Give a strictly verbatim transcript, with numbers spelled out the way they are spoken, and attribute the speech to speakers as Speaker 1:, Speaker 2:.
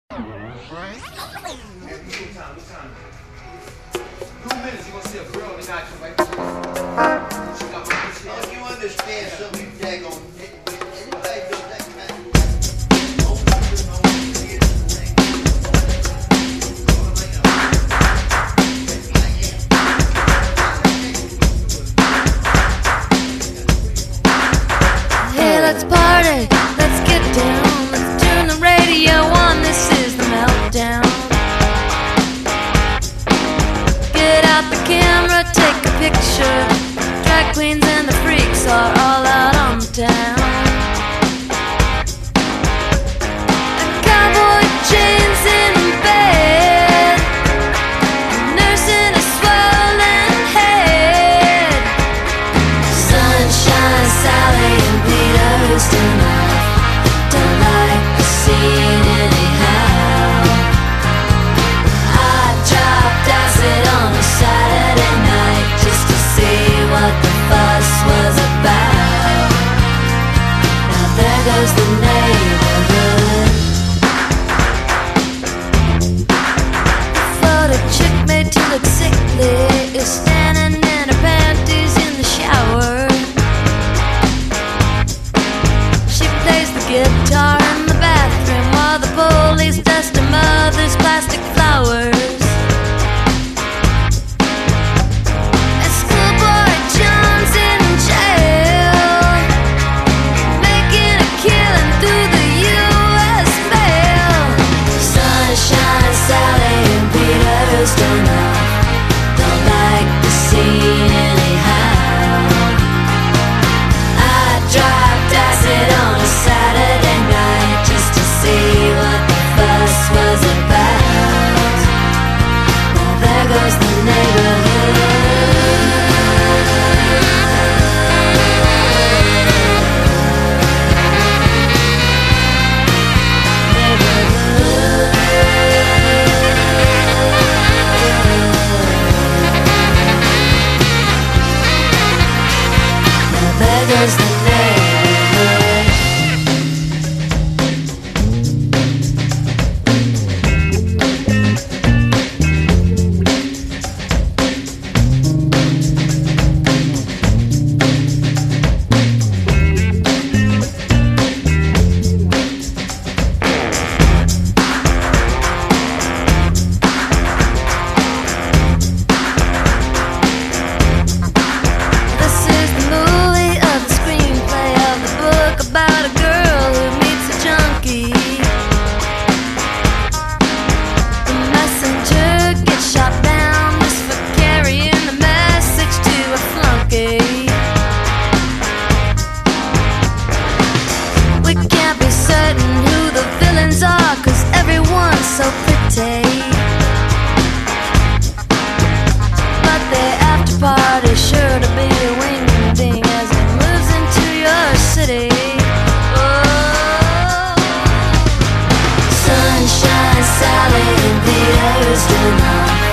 Speaker 1: If you understand something daggone, anybody does that kind of
Speaker 2: Hey, let's party, let's get down, let's turn the radio on, this is the meltdown. Get out the camera, take a picture, drag queens and the freaks are all out on the town. A cowboy chains in bed, nursing a swollen head. Sunshine Sally and Peter Ustinov don't like the scene anyhow. I dropped acid on a Saturday night just to see what the fuss was about. Now there goes the neighborhood. The photo chick made to look sickly is standing in her panties in the shower. She plays the guitar in the bathroom while the police dust her mother's plastic flowers. And schoolboy John's in jail, making a killing through the U S mail. Sunshine Sally and Peter Ustinov don't like the scene anyhow. I dropped acid on a Saturday night just to see what the fuss was about. Now there goes the neighborhood. Now there goes the neighborhood. This is the movie of the screenplay of the book about a girl who meets a junkie. The messenger gets shot down just for carrying the message to a flunky. We can't be certain who the villains are, 'cause everyone's so pretty. But the after party's sure to be a wing-ding as it moves into your city. Oh, Sunshine Sally and Peter Ustinov